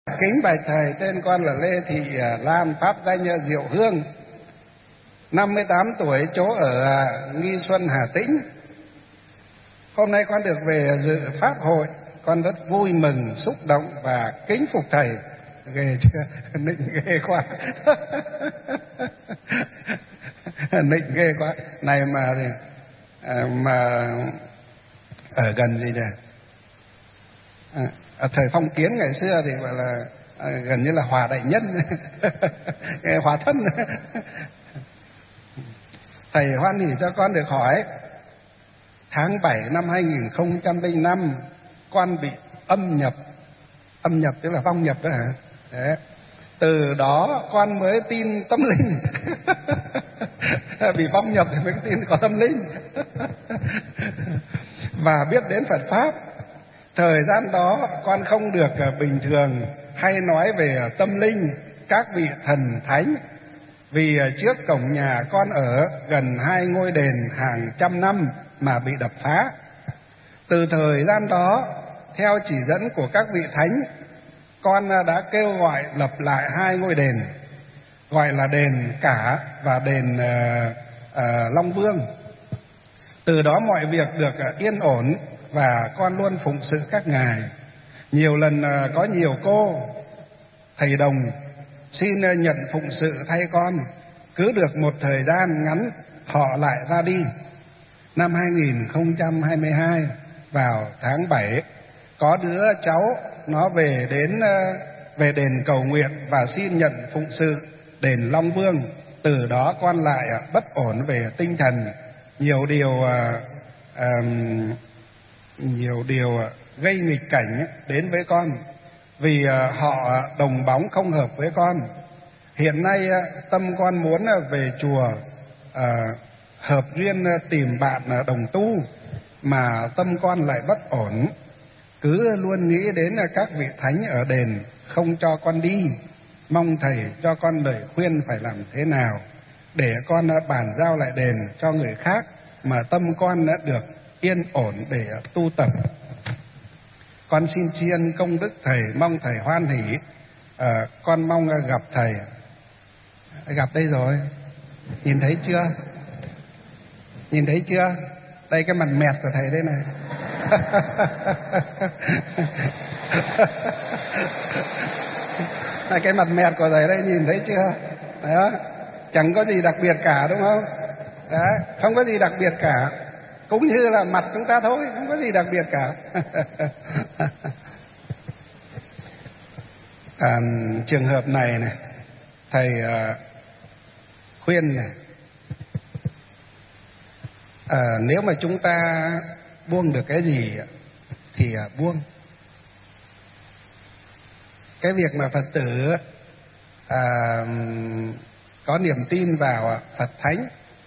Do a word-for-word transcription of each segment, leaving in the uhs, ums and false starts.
Kính bạch thầy, tên con là Lê Thị Lam, pháp danh Diệu Hương, năm mươi tám tuổi, chỗ ở Nghi Xuân, Hà Tĩnh. Hôm nay con được về dự pháp hội, con rất vui mừng, xúc động và kính phục thầy. Ghê chưa? Nịnh ghê quá. Nịnh ghê quá. Này mà mà ở gần gì nhỉ? À, ở thời phong kiến ngày xưa thì gọi là à, gần như là hòa đại nhân. Hòa thân. Thầy hoan hỉ cho con được hỏi, tháng bảy năm hai nghìn không trăm lẻ năm con bị âm nhập. Âm nhập tức là vong nhập đó hả? Đấy. Từ đó con mới tin tâm linh. Bị vong nhập thì mới tin có tâm linh. Và biết đến Phật Pháp. Thời gian đó con không được bình thường hay nói về tâm linh, các vị thần thánh, vì trước cổng nhà con ở gần hai ngôi đền hàng trăm năm mà bị đập phá. Từ thời gian đó, theo chỉ dẫn của các vị thánh, con đã kêu gọi lập lại hai ngôi đền, gọi là đền Cả và đền uh, uh, Long Vương. Từ đó mọi việc được uh, yên ổn và con luôn phụng sự các ngài. Nhiều lần uh, có nhiều cô thầy đồng xin uh, nhận phụng sự thay con. Cứ được một thời gian ngắn họ lại ra đi. Năm hai nghìn không trăm hai mươi hai, vào tháng bảy, có đứa cháu nó về đến uh, về đền cầu nguyện và xin nhận phụng sự đền Long Vương. Từ đó con lại uh, bất ổn về tinh thần, nhiều điều uh, um, nhiều điều uh, gây nghịch cảnh đến với con, vì uh, họ đồng bóng không hợp với con. Hiện nay uh, tâm con muốn uh, về chùa uh, hợp duyên uh, tìm bạn uh, đồng tu, mà tâm con lại bất ổn, cứ luôn nghĩ đến uh, các vị thánh ở đền không cho con đi. Mong thầy cho con lời khuyên phải làm thế nào để con uh, bàn giao lại đền cho người khác mà tâm con đã được yên ổn để uh, tu tập. Con xin tri ân công đức thầy, mong thầy hoan hỷ. À, con mong gặp thầy. Gặp đây rồi. Nhìn thấy chưa? Nhìn thấy chưa? Đây cái mặt mẹt của thầy đây này. Đây cái mặt mẹt của thầy đây, nhìn thấy chưa? Đó. Chẳng có gì đặc biệt cả, đúng không? Đó. Không có gì đặc biệt cả. Cũng như là mặt chúng ta thôi, không có gì đặc biệt cả. À, trường hợp này này, thầy uh, khuyên này, à, nếu mà chúng ta buông được cái gì thì uh, buông. Cái việc mà Phật tử uh, có niềm tin vào Phật Thánh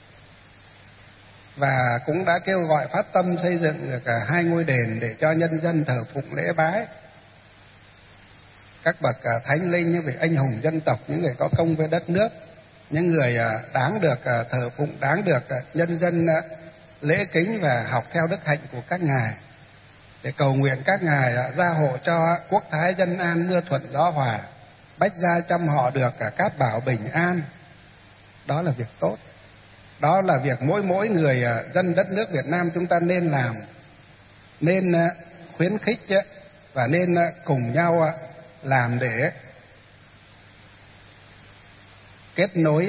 và cũng đã kêu gọi phát tâm xây dựng được cả hai ngôi đền để cho nhân dân thờ phụng lễ bái các bậc thánh linh, những vị anh hùng dân tộc, những người có công với đất nước, những người đáng được thờ phụng, đáng được nhân dân lễ kính và học theo đức hạnh của các ngài, để cầu nguyện các ngài gia hộ cho quốc thái dân an, mưa thuận gió hòa, bách gia trăm họ được cả cát bảo bình an. Đó là việc tốt. Đó là việc mỗi mỗi người dân đất nước Việt Nam chúng ta nên làm, nên khuyến khích và nên cùng nhau làm để kết nối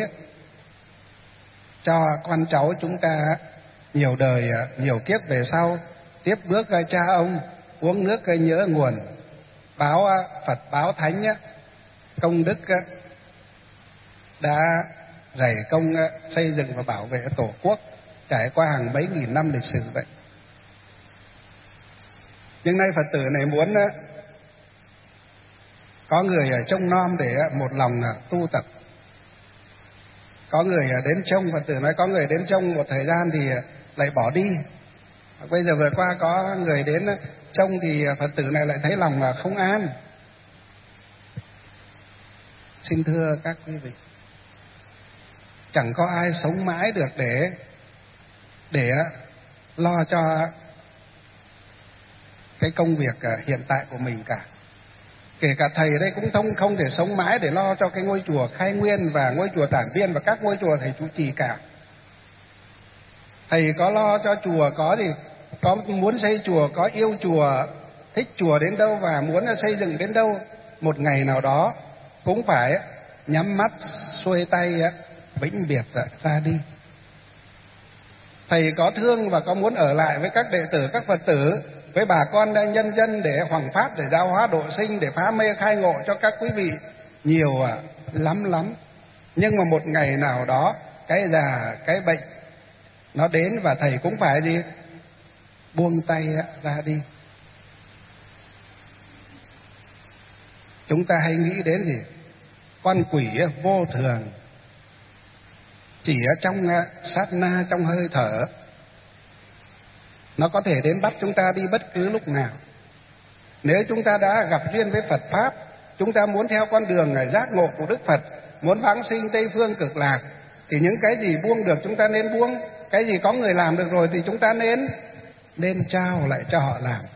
cho con cháu chúng ta nhiều đời, nhiều kiếp về sau tiếp bước cha ông, uống nước nhớ nguồn, báo Phật báo Thánh công đức đã dày công xây dựng và bảo vệ Tổ quốc trải qua hàng mấy nghìn năm lịch sử vậy. Nhưng nay Phật tử này muốn có người trông nom để một lòng tu tập. Có người đến trông, Phật tử nói có người đến trông một thời gian thì lại bỏ đi. Bây giờ vừa qua có người đến trông thì Phật tử này lại thấy lòng không an. Xin thưa các quý vị, chẳng có ai sống mãi được để để lo cho cái công việc hiện tại của mình cả. Kể cả thầy đây cũng không không thể sống mãi để lo cho cái ngôi chùa Khai Nguyên và ngôi chùa Tản Viên và các ngôi chùa thầy trụ trì cả. Thầy có lo cho chùa, có gì, có muốn xây chùa, có yêu chùa, thích chùa đến đâu và muốn xây dựng đến đâu, một ngày nào đó cũng phải nhắm mắt xuôi tay vĩnh biệt ra đi. Thầy có thương và có muốn ở lại với các đệ tử, các Phật tử, với bà con nhân dân để hoằng pháp, để giáo hóa độ sinh, để phá mê khai ngộ cho các quý vị nhiều à, lắm lắm. Nhưng mà một ngày nào đó cái già, cái bệnh nó đến và thầy cũng phải gì? Buông tay ra đi. Chúng ta hay nghĩ đến gì? Con quỷ vô thường, chỉ ở trong sát na, trong hơi thở, nó có thể đến bắt chúng ta đi bất cứ lúc nào. Nếu chúng ta đã gặp duyên với Phật Pháp, chúng ta muốn theo con đường giác ngộ của Đức Phật, muốn vãng sinh Tây Phương Cực Lạc, thì những cái gì buông được chúng ta nên buông. Cái gì có người làm được rồi thì chúng ta nên nên trao lại cho họ làm.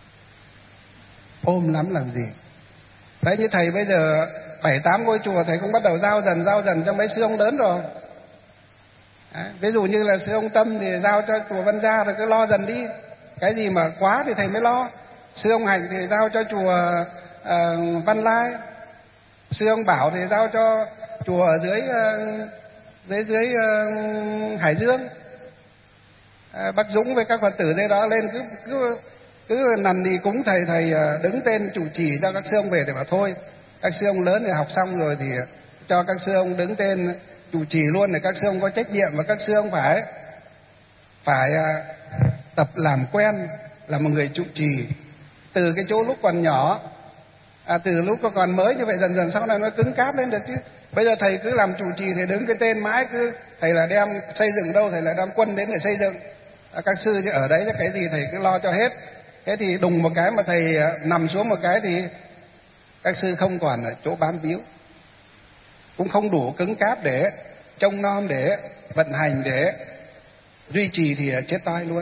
Ôm lắm làm gì? Đấy, như thầy bây giờ bảy tám ngôi chùa thầy cũng bắt đầu giao dần giao dần cho mấy sư ông lớn rồi. Đấy, ví dụ như là sư ông Tâm thì giao cho chùa Văn Gia rồi cứ lo dần đi. Cái gì mà quá thì thầy mới lo. Sư ông Hạnh thì giao cho chùa uh, Văn Lai. Sư ông Bảo thì giao cho chùa ở dưới uh, dưới dưới uh, Hải Dương. À, bác Dũng với các Phật tử đây đó lên cứ cứ cứ nằm đi cúng thầy, thầy đứng tên chủ trì cho các sư ông về để bảo thôi. Các sư ông lớn thì học xong rồi thì cho các sư ông đứng tên chủ trì luôn, để các sư ông có trách nhiệm và các sư ông phải phải tập làm quen là một người trụ trì từ cái chỗ lúc còn nhỏ, à, từ lúc còn mới như vậy dần dần sau này nó cứng cáp lên được chứ. Bây giờ thầy cứ làm chủ trì thì đứng cái tên mãi, cứ thầy là đem xây dựng đâu thầy là đem quân đến để xây dựng, à, các sư chứ ở đấy cái gì thầy cứ lo cho hết. Thế thì đùng một cái mà thầy nằm xuống một cái thì các sư không còn ở chỗ bám víu, cũng không đủ cứng cáp để trông nom, để vận hành, để duy trì thì chết toi luôn.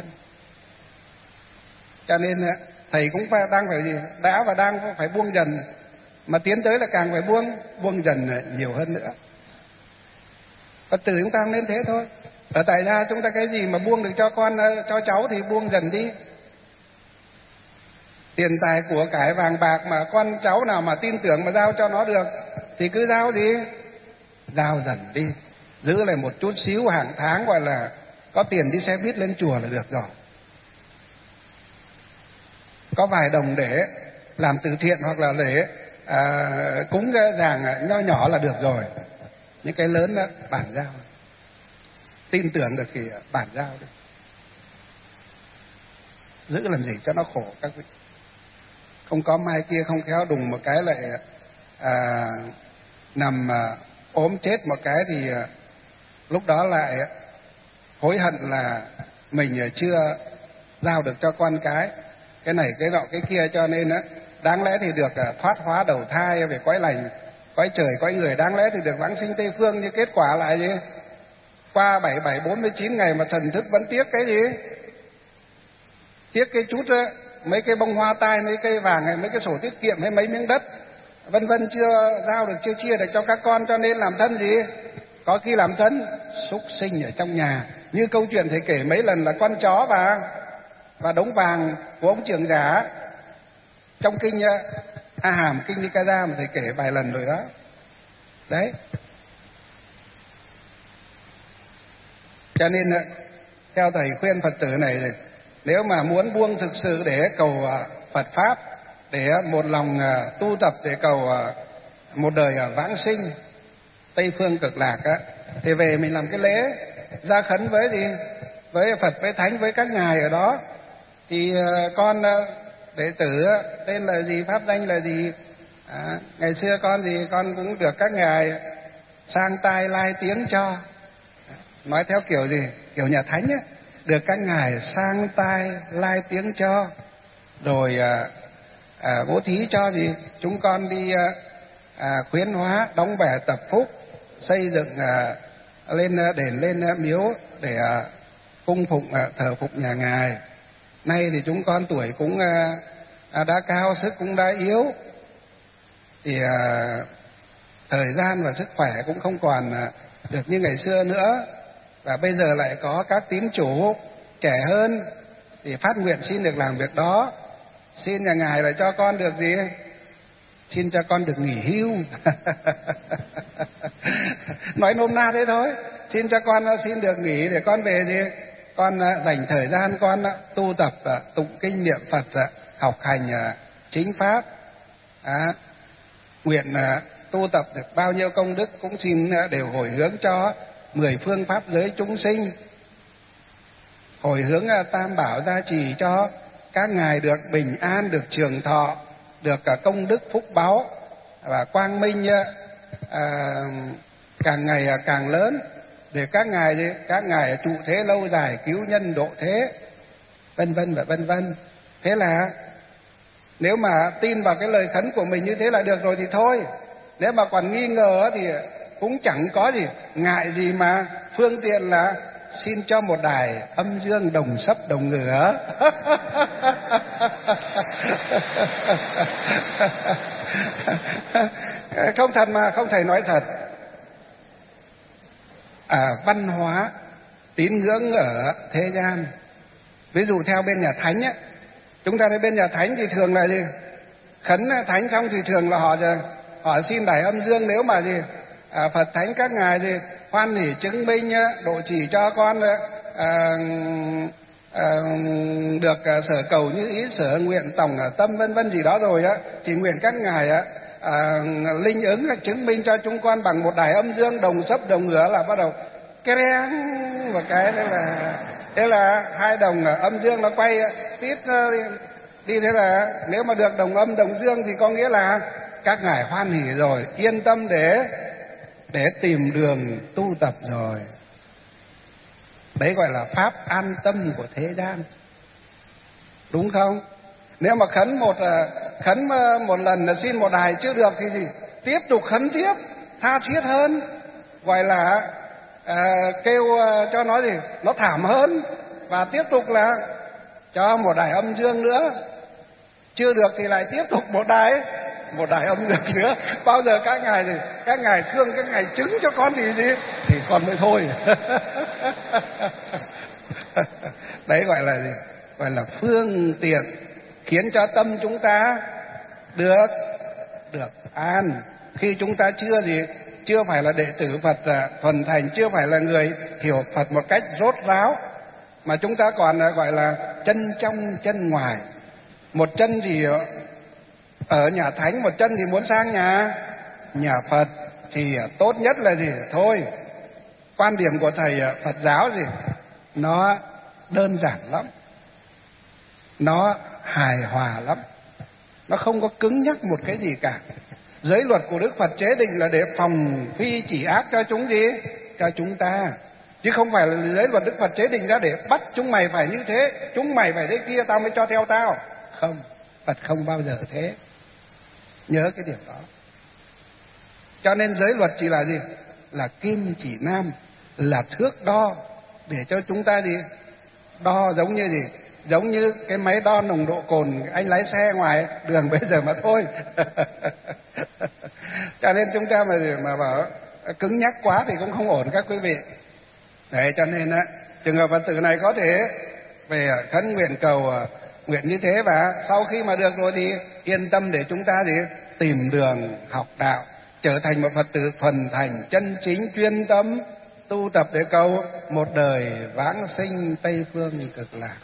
Cho nên thầy cũng phải, đang phải gì đã và đang phải buông dần, mà tiến tới là càng phải buông buông dần nhiều hơn nữa. Phật tử chúng ta nên thế thôi. Ở tại gia chúng ta cái gì mà buông được cho con cho cháu thì buông dần đi. Tiền tài của cải vàng bạc mà con cháu nào mà tin tưởng mà giao cho nó được thì cứ giao đi, giao dần đi, giữ lại một chút xíu hàng tháng, gọi là có tiền đi xe buýt lên chùa là được rồi. Có vài đồng để làm từ thiện hoặc là để à, cúng giàng nho nhỏ là được rồi. Những cái lớn đó bản giao, tin tưởng được thì bản giao đi, giữ làm gì cho nó khổ các vị. Không có mai kia không khéo đùng một cái lại à, nằm à, ốm chết một cái thì à, lúc đó lại hối hận là mình chưa giao được cho con cái cái này cái nọ cái kia. Cho nên á, đáng lẽ thì được à, thoát hóa đầu thai về cõi lành, cõi trời cõi người, đáng lẽ thì được vãng sinh Tây Phương, nhưng kết quả lại gì? Qua bảy bảy bốn mươi chín ngày mà thần thức vẫn tiếc cái gì? Tiếc cái chút á, mấy cái bông hoa tai, mấy cây vàng hay mấy cái sổ tiết kiệm hay mấy miếng đất vân vân chưa giao được, chưa chia được cho các con. Cho nên làm thân gì? Có khi làm thân súc sinh ở trong nhà. Như câu chuyện thầy kể mấy lần là con chó và và đống vàng của ông trưởng giả trong kinh A Hàm, kinh Nikaya mà thầy kể vài lần rồi đó. Đấy. Cho nên theo thầy khuyên Phật tử này, nếu mà muốn buông thực sự để cầu Phật Pháp, để một lòng tu tập để cầu một đời vãng sinh Tây Phương Cực Lạc á, thì về mình làm cái lễ gia khấn với gì? Với Phật, với Thánh, với các ngài ở đó. Thì con đệ tử tên là gì, pháp danh là gì, à, ngày xưa con gì con cũng được các ngài sang tai lai tiếng cho. Nói theo kiểu gì? Kiểu nhà Thánh á, được các ngài sang tai lai tiếng cho, rồi à, à, bố thí cho gì chúng con đi à, à, khuyến hóa, đóng bè tập phúc, xây dựng à, lên đền, lên miếu để à, cung phụng à, thờ phụng nhà ngài. Nay thì chúng con tuổi cũng à, à, đã cao, sức cũng đã yếu, thì à, thời gian và sức khỏe cũng không còn à, được như ngày xưa nữa, và bây giờ lại có các tín chủ trẻ hơn thì phát nguyện xin được làm việc đó. Xin nhà ngài là cho con được gì? Xin cho con được nghỉ hưu. Nói nôm na thế thôi. Xin cho con xin được nghỉ để con về gì? Con dành thời gian con tu tập tụng kinh niệm Phật, học hành chính pháp. À, nguyện tu tập được bao nhiêu công đức cũng xin đều hồi hướng cho mười phương pháp giới chúng sinh, hồi hướng tam bảo gia trì cho các ngài được bình an, được trường thọ, được công đức phúc báu và quang minh à, càng ngày càng lớn, để các ngài các ngài trụ thế lâu dài, cứu nhân độ thế, vân vân và vân vân. Thế là nếu mà tin vào cái lời khấn của mình như thế là được rồi thì thôi. Nếu mà còn nghi ngờ thì cũng chẳng có gì ngại gì mà phương tiện là xin cho một đài âm dương đồng sấp đồng ngửa. Không thật mà, không thầy nói thật. À, văn hóa tín ngưỡng ở thế gian, ví dụ theo bên nhà thánh ấy, chúng ta thấy bên nhà thánh thì thường là gì? Khấn thánh xong thì thường là họ họ xin đài âm dương. Nếu mà gì à, Phật thánh các ngài thì hoan hỷ chứng minh độ trì cho con à, à, được sở cầu như ý sở nguyện tổng tâm vân vân gì đó rồi á, chỉ nguyện các ngài á à, linh ứng chứng minh cho chúng con bằng một đài âm dương đồng sấp đồng ngửa, là bắt đầu cái reng một cái thế là thế là hai đồng âm dương nó quay tít đi. Thế là nếu mà được đồng âm đồng dương thì có nghĩa là các ngài hoan hỷ rồi, yên tâm để để tìm đường tu tập rồi. Đấy gọi là pháp an tâm của thế gian, đúng không? Nếu mà khấn một khấn một lần là xin một đài chưa được thì gì? Tiếp tục khấn tiếp, tha thiết hơn, gọi là à, kêu cho nó gì? Nó thảm hơn, và tiếp tục là cho một đài âm dương nữa. Chưa được thì lại tiếp tục một đài một đài âm dương nữa. Bao giờ các ngài thì các ngài thương, các ngài chứng cho con thì gì thì con mới thôi. Đấy gọi là gì? Gọi là phương tiện khiến cho tâm chúng ta được được an. Khi chúng ta chưa gì chưa phải là đệ tử Phật thuần thành, chưa phải là người hiểu Phật một cách rốt ráo, mà chúng ta còn gọi là chân trong chân ngoài. Một chân thì ở nhà thánh, một chân thì muốn sang nhà nhà Phật, thì tốt nhất là gì? Thôi, quan điểm của thầy Phật giáo gì nó đơn giản lắm, nó hài hòa lắm, nó không có cứng nhắc một cái gì cả. Giới luật của Đức Phật chế định là để phòng phi chỉ ác cho chúng gì? Cho chúng ta, chứ không phải là giới luật Đức Phật chế định ra để bắt chúng mày phải như thế, chúng mày phải thế kia, tao mới cho theo tao. Không, Phật không bao giờ thế. Nhớ cái điểm đó. Cho nên giới luật chỉ là gì? Là kim chỉ nam, là thước đo để cho chúng ta gì? Đo giống như gì? Giống như cái máy đo nồng độ cồn anh lái xe ngoài đường bây giờ mà thôi. Cho nên chúng ta mà mà bảo cứng nhắc quá thì cũng không ổn các quý vị. Đấy, cho nên á, trường hợp Phật tử này có thể về khấn nguyện cầu nguyện như thế, và sau khi mà được rồi thì yên tâm để chúng ta thì tìm đường học đạo, trở thành một Phật tử thuần thành chân chính, chuyên tâm tu tập để cầu một đời vãng sinh Tây phương cực lạc.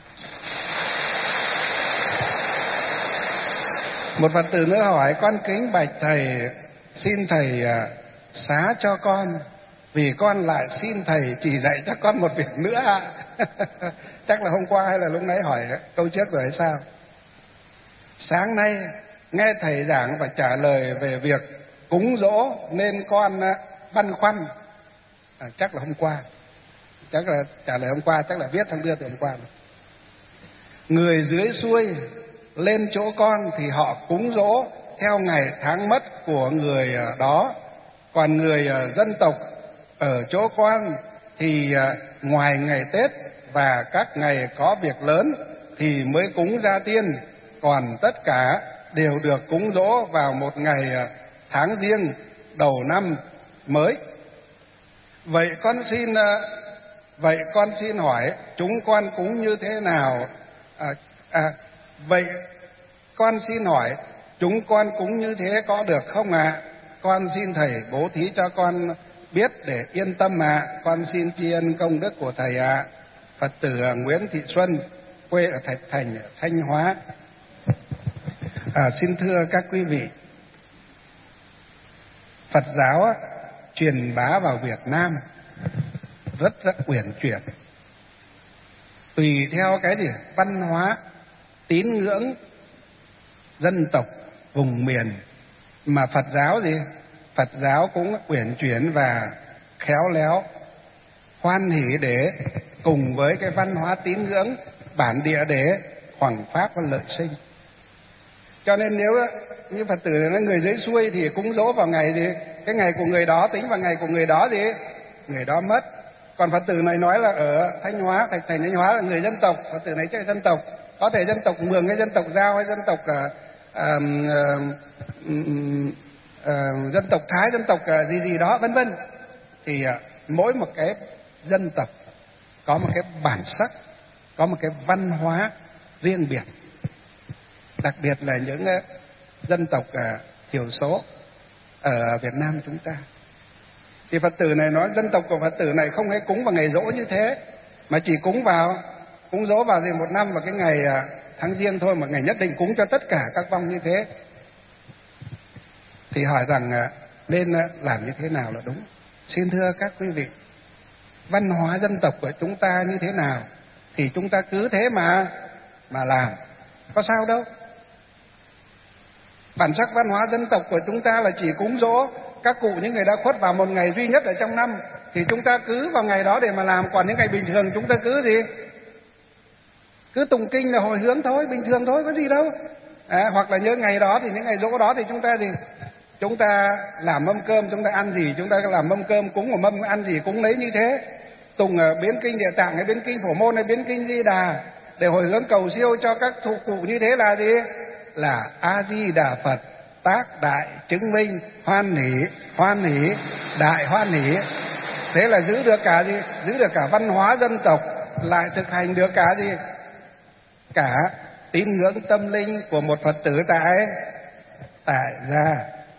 Một Phật tử nữa hỏi: con kính bạch thầy, xin thầy xá cho con, vì con lại xin thầy chỉ dạy cho con một việc nữa. Chắc là hôm qua hay là lúc nãy hỏi câu trước rồi hay sao? Sáng nay nghe thầy giảng và trả lời về việc cúng dỗ nên con băn khoăn. À, chắc là hôm qua, chắc là trả lời hôm qua, chắc là viết thằng đưa từ hôm qua. Người dưới xuôi lên chỗ con thì họ cúng dỗ theo ngày tháng mất của người đó, còn người dân tộc ở chỗ con thì ngoài ngày Tết và các ngày có việc lớn thì mới cúng gia tiên, còn tất cả đều được cúng dỗ vào một ngày tháng Giêng đầu năm mới. Vậy con xin vậy con xin hỏi chúng con cúng như thế nào? À, à, vậy con xin hỏi chúng con cúng như thế có được không ạ? À? Con xin thầy bố thí cho con biết để yên tâm ạ. À. Con xin tri ân công đức của thầy ạ. À. Phật tử Nguyễn Thị Xuân, quê ở Thạch Thành, Thanh Hóa. À, xin thưa các quý vị, Phật giáo á, truyền bá vào Việt Nam rất rất uyển chuyển, tùy theo cái gì văn hóa, tín ngưỡng, dân tộc, vùng miền mà Phật giáo gì Phật giáo cũng uyển chuyển và khéo léo, hoan hỷ để cùng với cái văn hóa tín ngưỡng bản địa để hoằng pháp và lợi sinh. Cho nên nếu như Phật tử là người dưới xuôi thì cúng dỗ vào ngày gì, cái ngày của người đó tính vào ngày của người đó gì, người đó mất. Còn Phật tử này nói là ở Thanh Hóa, Thạch Thành Thanh Hóa là người dân tộc, Phật tử này chơi dân tộc, có thể dân tộc Mường hay dân tộc Dao hay dân tộc à, à, à, à, dân tộc Thái, dân tộc à, gì gì đó vân vân. Thì à, mỗi một cái dân tộc có một cái bản sắc, có một cái văn hóa riêng biệt, đặc biệt là những uh, dân tộc uh, thiểu số ở Việt Nam chúng ta. Thì Phật tử này nói dân tộc của Phật tử này không hay cúng vào ngày dỗ như thế, mà chỉ cúng vào cúng dỗ vào gì một năm vào cái ngày uh, tháng Giêng thôi, mà ngày nhất định cúng cho tất cả các vong như thế. Thì hỏi rằng uh, nên uh, làm như thế nào là đúng? Xin thưa các quý vị, văn hóa dân tộc của chúng ta như thế nào thì chúng ta cứ thế mà mà làm, có sao đâu. Bản sắc văn hóa dân tộc của chúng ta là chỉ cúng dỗ các cụ những người đã khuất vào một ngày duy nhất ở trong năm, thì chúng ta cứ vào ngày đó để mà làm. Còn những ngày bình thường chúng ta cứ gì cứ tụng kinh là hồi hướng thôi, bình thường thôi, có gì đâu. À, hoặc là nhớ ngày đó thì những ngày dỗ đó thì chúng ta gì chúng ta làm mâm cơm, chúng ta ăn gì chúng ta làm mâm cơm, cúng một mâm ăn gì cúng lấy như thế. Tùng ở biến kinh Địa Tạng hay biến kinh Phổ Môn hay biến kinh Di Đà để hồi hướng cầu siêu cho các thuộc cụ như thế là gì? Là A Di Đà Phật tác đại chứng minh hoan hỷ, hoan hỷ, đại hoan hỷ. Thế là giữ được cả gì? Giữ được cả văn hóa dân tộc, lại thực hành được cả gì? Cả tín ngưỡng tâm linh của một Phật tử tại tại gia.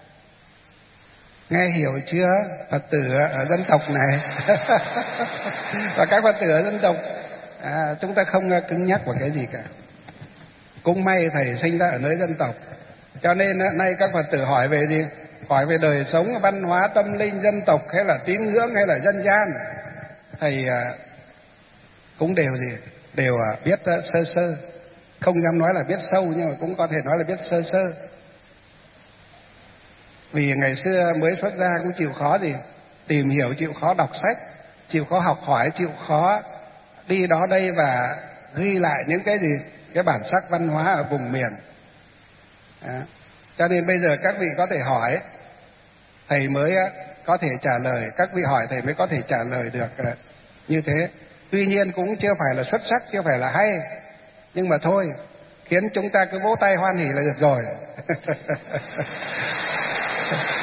Nghe hiểu chưa? Phật tử ở dân tộc này và các Phật tử ở dân tộc, à, chúng ta không cứng nhắc vào cái gì cả. Cũng may thầy sinh ra ở nơi dân tộc, cho nên nay các Phật tử hỏi về gì? Hỏi về đời sống, văn hóa, tâm linh, dân tộc hay là tín ngưỡng hay là dân gian, thầy à, cũng đều gì đều à, biết uh, sơ sơ, không dám nói là biết sâu nhưng mà cũng có thể nói là biết sơ sơ. Vì ngày xưa mới xuất gia cũng chịu khó gì tìm hiểu, chịu khó đọc sách, chịu khó học hỏi, chịu khó đi đó đây và ghi lại những cái gì cái bản sắc văn hóa ở vùng miền. Đó. Cho nên bây giờ các vị có thể hỏi, thầy mới có thể trả lời, các vị hỏi thầy mới có thể trả lời được như thế. Tuy nhiên cũng chưa phải là xuất sắc, chưa phải là hay, nhưng mà thôi, khiến chúng ta cứ vỗ tay hoan hỉ là được rồi.